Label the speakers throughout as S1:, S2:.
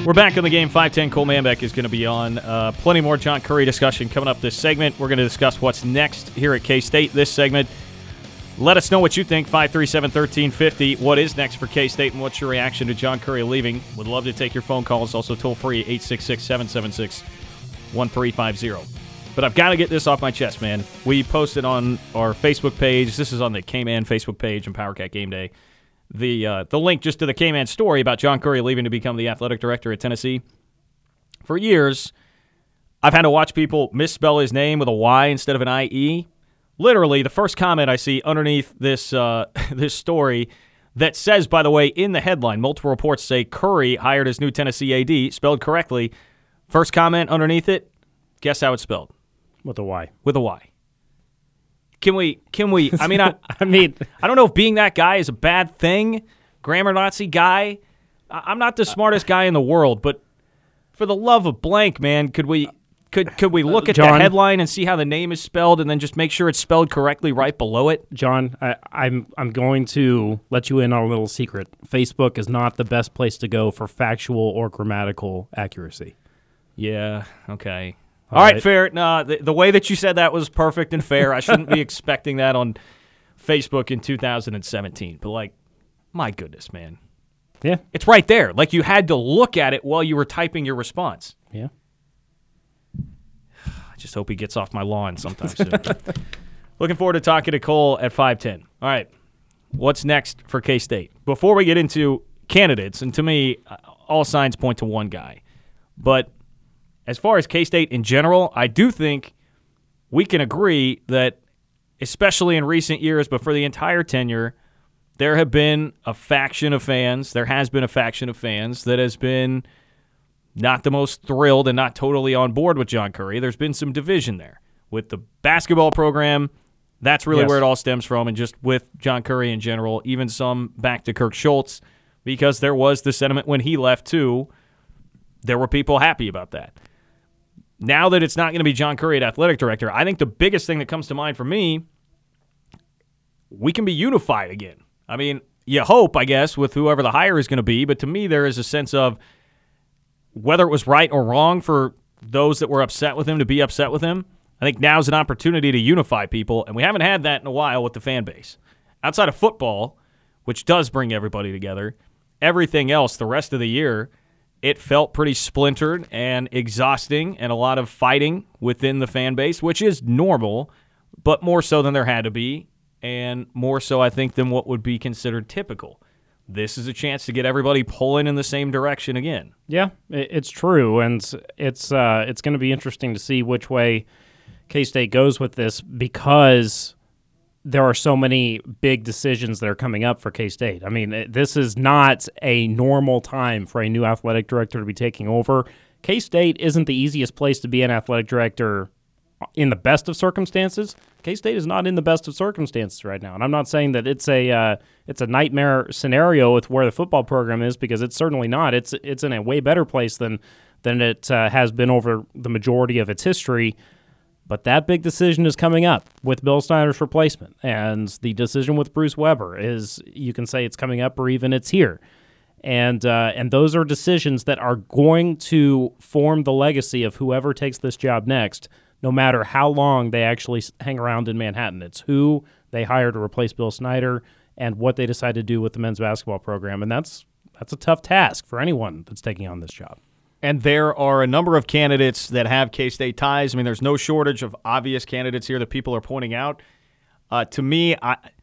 S1: We're back on the game. 510 Cole Manbeck is going to be on. Plenty more John Currie discussion coming up this segment. We're going to discuss what's next here at K-State this segment. Let us know what you think, 537-1350. What is next for K-State, and what's your reaction to John Currie leaving? Would love to take your phone calls. Also toll-free, 866-776-1350. But I've got to get this off my chest, man. We posted on our Facebook page. This is on the K-Man Facebook page and PowerCat Game Day. The link just to the K-Man story about John Currie leaving to become the athletic director at Tennessee. For years, I've had to watch people misspell his name with a Y instead of an I-E. Literally, the first comment I see underneath this this story that says, by the way, in the headline, multiple reports say Currie hired his new Tennessee AD, spelled correctly. First comment underneath it, guess how it's spelled?
S2: With a Y.
S1: With a Y. Can we, I mean, I don't know if being that guy is a bad thing, grammar Nazi guy. I'm not the smartest guy in the world, but for the love of blank, man, could we look at the headline and see how the name is spelled and then just make sure it's spelled correctly right below it?
S2: John, I'm going to let you in on a little secret. Facebook is not the best place to go for factual or grammatical accuracy.
S1: Yeah, okay. All right, fair. No, the way that you said that was perfect and fair. I shouldn't be expecting that on Facebook in 2017. But, like, my goodness, man.
S2: Yeah.
S1: It's right there. Like, you had to look at it while you were typing your response.
S2: Yeah.
S1: I just hope he gets off my lawn sometime soon. Looking forward to talking to Cole at 5:10. All right, what's next for K-State? Before we get into candidates, and to me, all signs point to one guy. But as far as K-State in general, I do think we can agree that, especially in recent years, but for the entire tenure, there has been a faction of fans that has been not the most thrilled and not totally on board with John Currie. There's been some division there. With the basketball program, that's really where it all stems from, and just with John Currie in general, even some back to Kirk Schultz, because there was the sentiment when he left, too. There were people happy about that. Now that it's not going to be John Currie at athletic director, I think the biggest thing that comes to mind for me, we can be unified again. I mean, you hope, I guess, with whoever the hire is going to be, but to me there is a sense of whether it was right or wrong for those that were upset with him to be upset with him. I think now's an opportunity to unify people, and we haven't had that in a while with the fan base. Outside of football, which does bring everybody together, everything else the rest of the year, it felt pretty splintered and exhausting and a lot of fighting within the fan base, which is normal, but more so than there had to be, and more so, I think, than what would be considered typical. This is a chance to get everybody pulling in the same direction again.
S2: Yeah, it's true, and it's going to be interesting to see which way K-State goes with this, because there are so many big decisions that are coming up for K-State. I mean, this is not a normal time for a new athletic director to be taking over. K-State isn't the easiest place to be an athletic director in the best of circumstances. K-State is not in the best of circumstances right now. And I'm not saying that it's a nightmare scenario with where the football program is, because it's certainly not. It's in a way better place than it has been over the majority of its history. But that big decision is coming up with Bill Snyder's replacement. And the decision with Bruce Weber is, you can say it's coming up or even it's here. And those are decisions that are going to form the legacy of whoever takes this job next, no matter how long they actually hang around in Manhattan. It's who they hire to replace Bill Snyder and what they decide to do with the men's basketball program. And that's a tough task for anyone that's taking on this job.
S1: And there are a number of candidates that have K-State ties. I mean, there's no shortage of obvious candidates here that people are pointing out. To me,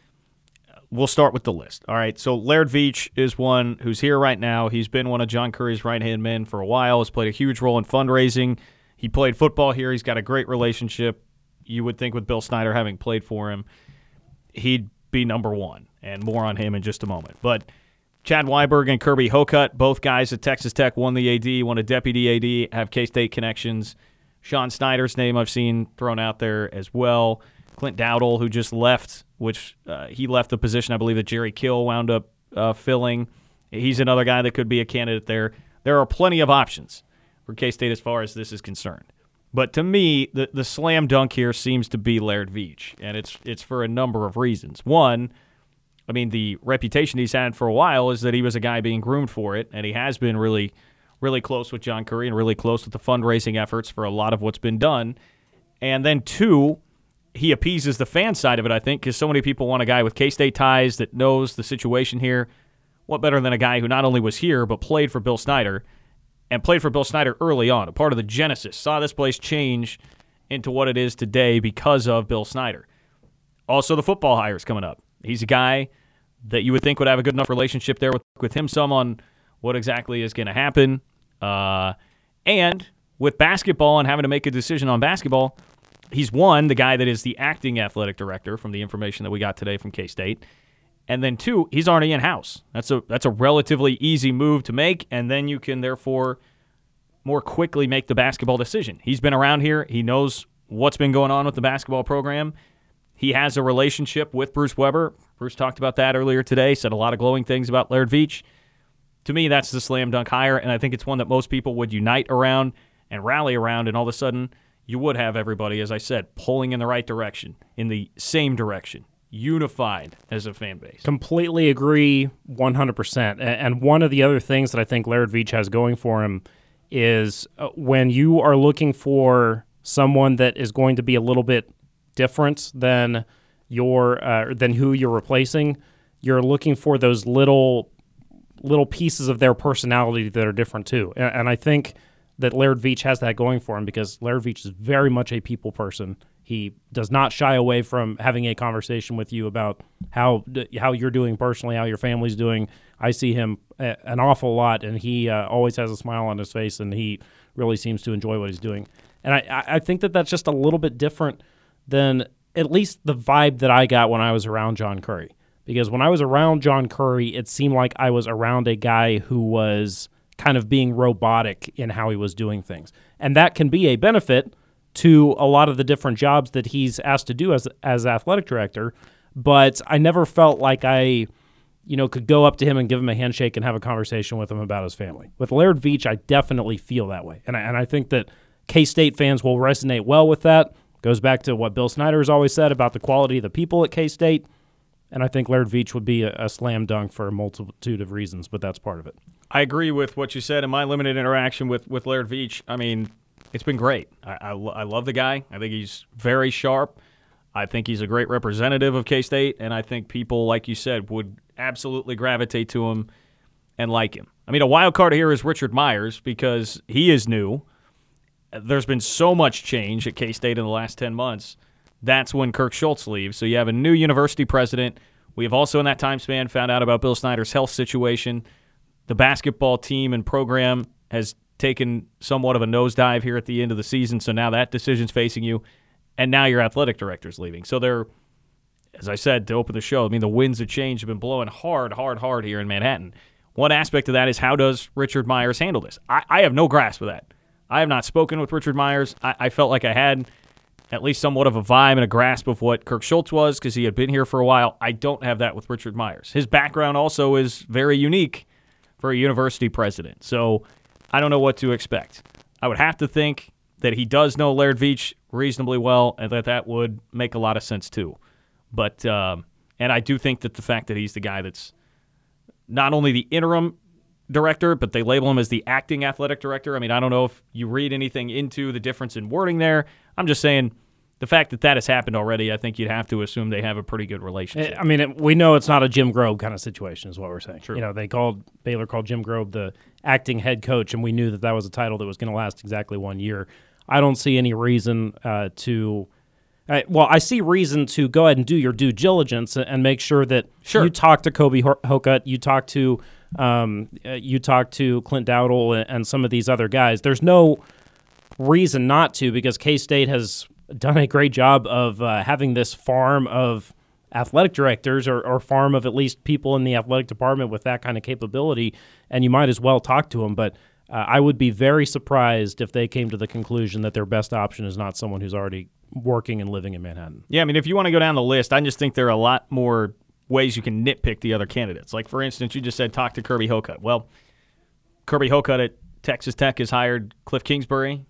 S1: we'll start with the list. All right, so Laird Veatch is one who's here right now. He's been one of John Currie's right-hand men for a while. Has played a huge role in fundraising. He played football here. He's got a great relationship, you would think, with Bill Snyder, having played for him. He'd be number one, and more on him in just a moment. But Chad Weiberg and Kirby Hocutt, both guys at Texas Tech, won the AD, won a deputy AD, have K-State connections. Sean Snyder's name I've seen thrown out there as well. Clint Dowdle, who just left, which he left the position I believe that Jerry Kill wound up filling. He's another guy that could be a candidate there. There are plenty of options for K-State as far as this is concerned. But to me, the slam dunk here seems to be Laird Veatch, and it's for a number of reasons. One, I mean, the reputation he's had for a while is that he was a guy being groomed for it, and he has been really really close with John Currie and really close with the fundraising efforts for a lot of what's been done. And then 2, he appeases the fan side of it, I think, because so many people want a guy with K-State ties that knows the situation here. What better than a guy who not only was here but played for Bill Snyder, and played for Bill Snyder early on, a part of the genesis, saw this place change into what it is today because of Bill Snyder. Also, the football hires coming up. He's a guy that you would think would have a good enough relationship there with him some on what exactly is going to happen. And with basketball and having to make a decision on basketball, he's the guy that is the acting athletic director from the information that we got today from K-State. And then 2, he's already in-house. That's a relatively easy move to make, and then you can therefore more quickly make the basketball decision. He's been around here. He knows what's been going on with the basketball program. He has a relationship with Bruce Weber. Bruce talked about that earlier today, said a lot of glowing things about Laird Veatch. To me, that's the slam dunk hire, and I think it's one that most people would unite around and rally around, and all of a sudden you would have everybody, as I said, pulling in the right direction, in the same direction, unified as a fan base.
S2: Completely agree 100%. And one of the other things that I think Laird Veatch has going for him is when you are looking for someone that is going to be a little bit different than than who you're replacing, you're looking for those little pieces of their personality that are different too. And I think that Laird Veatch has that going for him because Laird Veatch is very much a people person. He does not shy away from having a conversation with you about how you're doing personally, how your family's doing. I see him an awful lot, and he always has a smile on his face, and he really seems to enjoy what he's doing. And I think that that's just a little bit different than at least the vibe that I got when I was around John Currie. Because when I was around John Currie, it seemed like I was around a guy who was kind of being robotic in how he was doing things. And that can be a benefit to a lot of the different jobs that he's asked to do as athletic director, but I never felt like I could go up to him and give him a handshake and have a conversation with him about his family. With Laird Veatch, I definitely feel that way, and I think that K-State fans will resonate well with that. Goes back to what Bill Snyder has always said about the quality of the people at K-State, and I think Laird Veatch would be a slam dunk for a multitude of reasons, but that's part of it.
S1: I agree with what you said in my limited interaction with Laird Veatch. I mean, it's been great. I love the guy. I think he's very sharp. I think he's a great representative of K-State, and I think people, like you said, would absolutely gravitate to him and like him. I mean, a wild card here is Richard Myers because he is new. There's been so much change at K-State in the last 10 months. That's when Kirk Schultz leaves. So you have a new university president. We have also in that time span found out about Bill Snyder's health situation. The basketball team and program has taken somewhat of a nosedive here at the end of the season, so now that decision's facing you, and now your athletic director's leaving. So they're, as I said to open the show, I mean, the winds of change have been blowing hard here in Manhattan. One aspect of that is how does Richard Myers handle this? I have no grasp of that. I have not spoken with Richard Myers. I felt like I had at least somewhat of a vibe and a grasp of what Kirk Schultz was because he had been here for a while. I don't have that with Richard Myers. His background also is very unique for a university president. So I don't know what to expect. I would have to think that he does know Laird Veatch reasonably well and that would make a lot of sense too. But and I do think that the fact that he's the guy that's not only the interim director, but they label him as the acting athletic director. I mean, I don't know if you read anything into the difference in wording there. I'm just saying the fact that has happened already, I think you'd have to assume they have a pretty good relationship.
S2: I mean, we know it's not a Jim Grobe kind of situation is what we're saying.
S1: True.
S2: Baylor called Jim Grobe the acting head coach, and we knew that was a title that was going to last exactly 1 year. I don't see any reason I see reason to go ahead and do your due diligence and make sure that you talk to Kobe Hocutt, you talk to Clint Dowdle and some of these other guys. There's no reason not to because K-State has done a great job of having this farm of athletic directors or farm of at least people in the athletic department with that kind of capability, and you might as well talk to them. But I would be very surprised if they came to the conclusion that their best option is not someone who's already working and living in Manhattan.
S1: Yeah, I mean, if you want to go down the list, I just think there are a lot more ways you can nitpick the other candidates. Like, for instance, you just said talk to Kirby Hocutt. Well, Kirby Hocutt at Texas Tech has hired Cliff Kingsbury.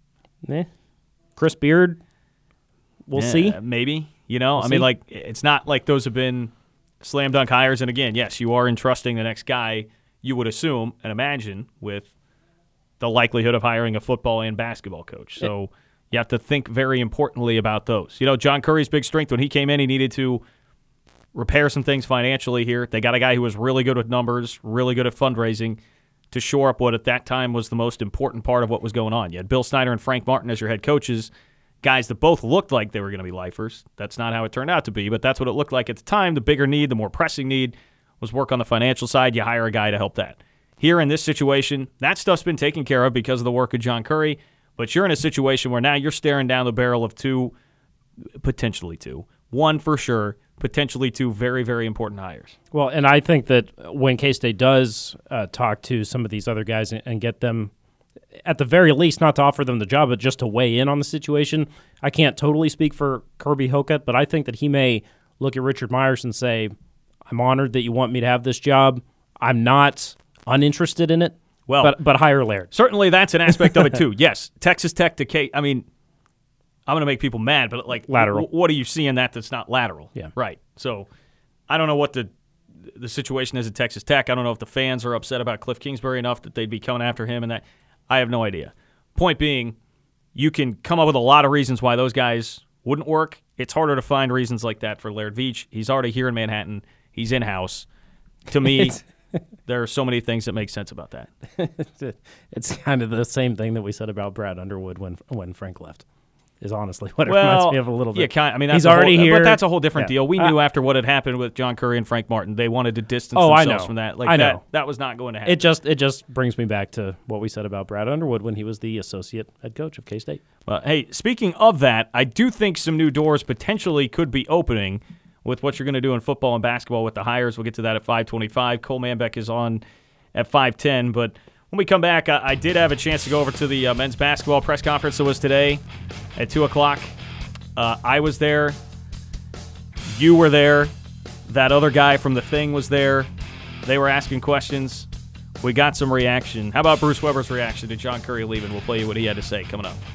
S2: Chris Beard. We'll see.
S1: Maybe. I mean, like, it's not like those have been slam dunk hires. And again, yes, you are entrusting the next guy, you would assume and imagine, with the likelihood of hiring a football and basketball coach. So you have to think very importantly about those. You know, John Curry's big strength when he came in, he needed to repair some things financially here. They got a guy who was really good with numbers, really good at fundraising to shore up what at that time was the most important part of what was going on. You had Bill Snyder and Frank Martin as your head coaches, guys that both looked like they were going to be lifers. That's not how it turned out to be, but that's what it looked like at the time. The bigger need, the more pressing need was work on the financial side. You hire a guy to help that. Here in this situation, that stuff's been taken care of because of the work of John Curry, but you're in a situation where now you're staring down the barrel of potentially two, one for sure, potentially two very, very important hires.
S2: Well, and I think that when K-State does talk to some of these other guys and get them, at the very least, not to offer them the job, but just to weigh in on the situation, I can't totally speak for Kirby Hocutt, but I think that he may look at Richard Myers and say, I'm honored that you want me to have this job. I'm not uninterested in it, but hire Laird.
S1: Certainly that's an aspect of it, too. Yes, Texas Tech to K. I mean, I'm going to make people mad, but like
S2: lateral.
S1: What do you see in that's not lateral?
S2: Yeah.
S1: Right. So I don't know what the situation is at Texas Tech. I don't know if the fans are upset about Cliff Kingsbury enough that they'd be coming after him and that. I have no idea. Point being, you can come up with a lot of reasons why those guys wouldn't work. It's harder to find reasons like that for Laird Veach. He's already here in Manhattan. He's in-house. To me, there are so many things that make sense about that.
S2: It's kind of the same thing that we said about Brad Underwood when Frank left. Is honestly what it reminds me of a little bit.
S1: Yeah, I mean, that's
S2: he's already here,
S1: but that's a whole different deal. We knew after what had happened with John Curry and Frank Martin, they wanted to distance themselves from that. Like
S2: I know
S1: that was not going to happen.
S2: It just brings me back to what we said about Brad Underwood when he was the associate head coach of K-State.
S1: Well, hey, speaking of that, I do think some new doors potentially could be opening with what you're going to do in football and basketball with the hires. We'll get to that at 5:25. Cole Manbeck is on at 5:10, but when we come back, I did have a chance to go over to the men's basketball press conference that was today at 2 o'clock. I was there. You were there. That other guy from The Thing was there. They were asking questions. We got some reaction. How about Bruce Weber's reaction to John Curry leaving? We'll play you what he had to say coming up.